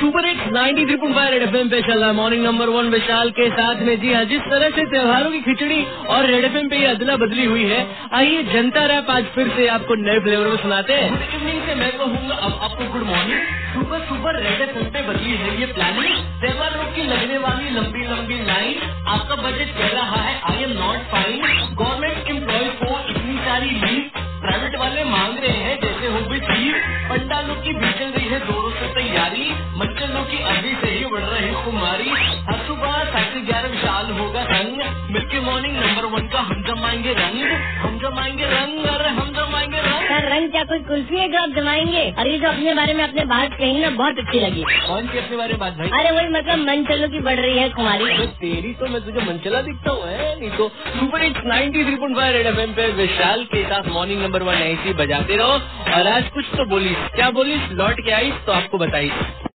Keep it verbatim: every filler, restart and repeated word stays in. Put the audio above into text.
Super hits ninety three point five Red FM पे चल रहा है मॉर्निंग नंबर वन विशाल के साथ में। जी हाँ, जिस तरह से त्योहारों की खिचड़ी और रेड एफएम पे ये अदला बदली हुई है, आइए जनता रैप आज फिर से आपको नए फ्लेवर में सुनाते हैं। गुड इवनिंग से मैं कहूँगा अब आपको good morning. Super super Red FM पे बदली है ये प्लानिंग। त्योहारों की लगने वाली लंबी लंबी लाइन, आपका बजट कह रहा है I am not fine. Government employ को इतनी सारी लीव, प्राइवेट वाले मांग रहे हैं जैसे हो भी चीज। पंडालों की भी चल रही है जोरों से तैयारी, मंचलों की अभी से ही बढ़ रही कुमारी। हर सुबह साढ़े ग्यारह विशाल होगा संग, मिलके मॉर्निंग नंबर वन का हम जमाएंगे रंग, हम जमाएंगे रंग, अरे हम जमाएंगे रंग। सर रंग क्या कोई कुल्फी है जो आप जमाएंगे? और ये जो अपने बारे में अपने बात कही ना, बहुत अच्छी लगी। कौन सी अपने बारे में बात भाई? अरे वही मतलब मंचलों की बढ़ रही है कुमारी। तो तेरी तो मैं तुझे मंचला दिखता हूँ है नहीं तो। Super hits ninety three point five Red FM पे विशाल के साथ मॉर्निंग नंबर वन ऐसी बजाते रहो। और आज कुछ तो बोली, क्या बोली लौट के आई तो आपको बताई।